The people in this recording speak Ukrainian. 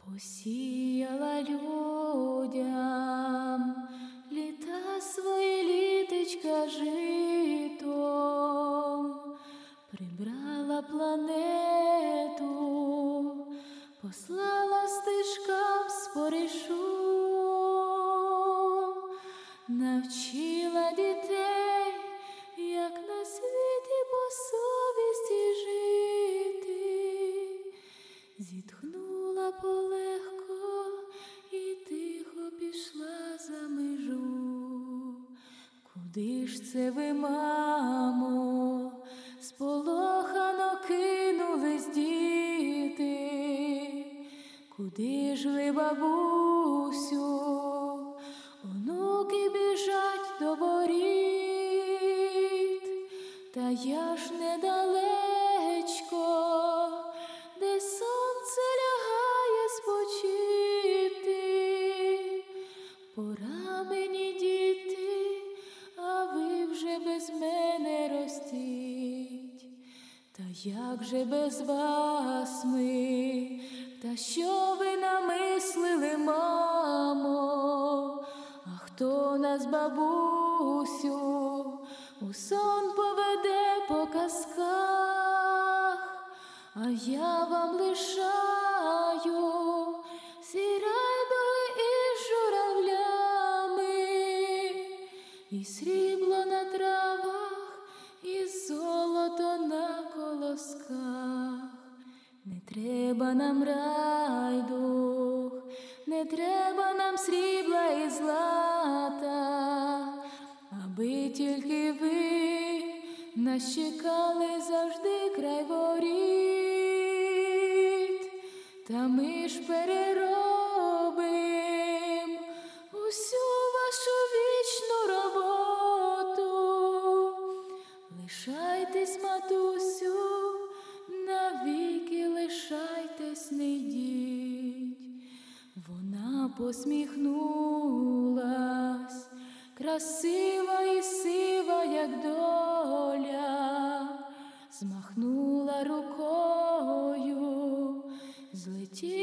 Посіяла людям літа свої літечка житом, прибрала планету, послала стежкам споришу, навчила дітей, як на світі по совісті жити. Зітхнула полегко і тихо пішла за межу. Куди ж це ви, мамо, сполохано кинулись діти? Куди ж ви, бабусю, онуки біжать до воріт? Та я ж недалечко, де сонце лягає спочити. Пора мені, діти, а ви вже без мене ростіть. Та як же без вас ми? Та що ви намислили, мамо? А хто нас, бабусю, у сон поведе по казках? А я вам лишаю всі райдуги із журавлями, і срібло на травах, і золото на колосках. Не треба нам райдуг, не треба нам срібла і злата, аби тільки ви нас чекали завжди край воріт. Та ми ж переробим усю вашу вічну роботу. Лишайтесь, матусю, навіки лишайтесь, не йдіть. Вона посміхнулась, красива і сива, як доля, змахнула рукою, злетіла